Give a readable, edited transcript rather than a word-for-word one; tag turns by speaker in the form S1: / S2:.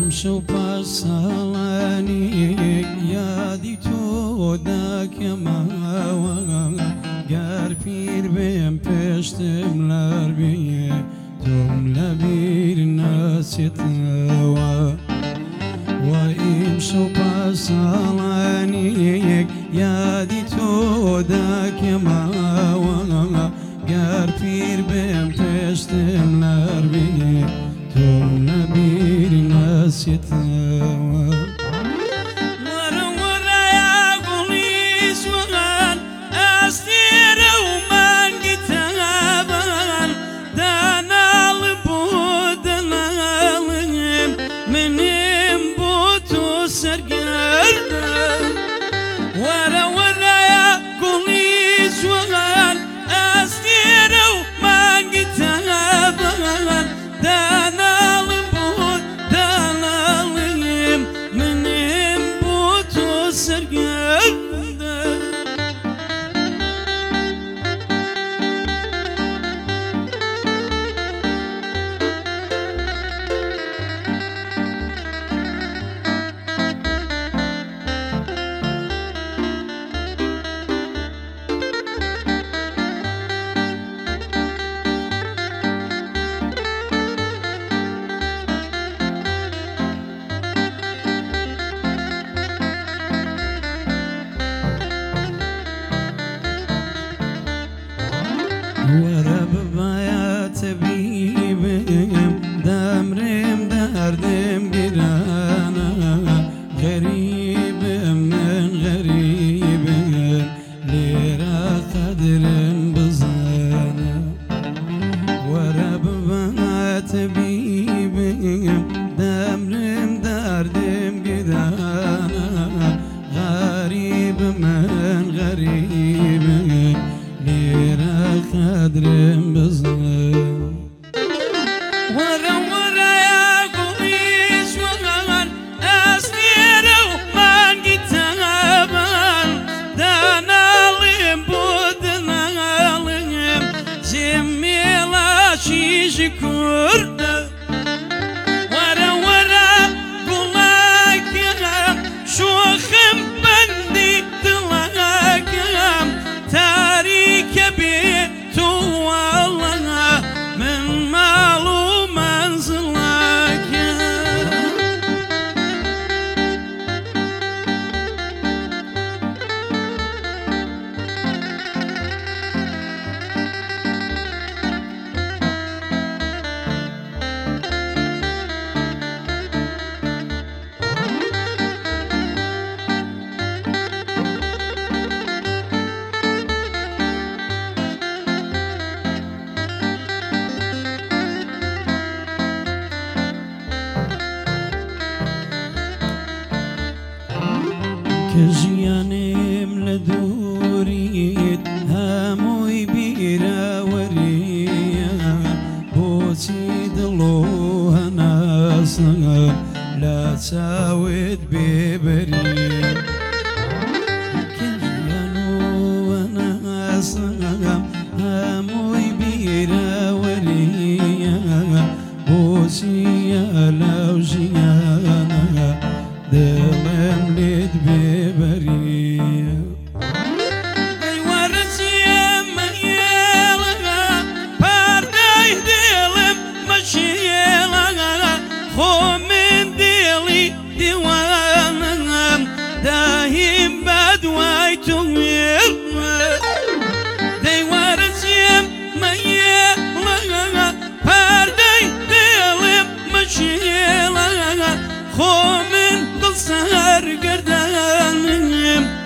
S1: شو پاسالانی یادی تو داکەماوە گەر پیر بێم پێشتم لار بێ تۆم لەبیر ناچێتەوە وای شو پاسالانی یادی تۆ داکەماوە گەر پیر بێم پێشتم لار بێ تۆم لەبیر ناچێتەوە وەرە ببایە تەبیبم دەمرێم دەردێم گرانە غەریبم من غەریبم لێرە قەدرم بزانە وەرە ببایە تەبیبم دەمرێم دەردێم گرانە غەریبم من غەریبم لێرە قەدرم بزن وەرە وەرەیە گوڵی سوەگەن ئەستێرە و مانگی تەبان داناڵێم بۆ دناڵێم جێمێڵاشیژی کوردە وەرە وەرە گوڵاکەم شۆخم بەندی دڵەکەم تاریکە بێ تو والله من ماڵ و مەنزڵەکە کە ژیانێم لە دووریت هەمووی بیرەوەریە بۆچی دڵ و هەناسەم لە چاوت بێبەریە کە ژیان و هەناسەم هەمووی بیرەوەریە بۆچیە لەو ژیانە دڵم لێت بێبەریە ئەی وەرزیە مەیێڵە پاردەی دڵم مەشێڵە خۆ من دڵی دیوانم داهیم بەدوای تۆ دەی وەرزیە مەیێڵە پاردەی دڵم مەشێڵە خۆ من سەرگەردانم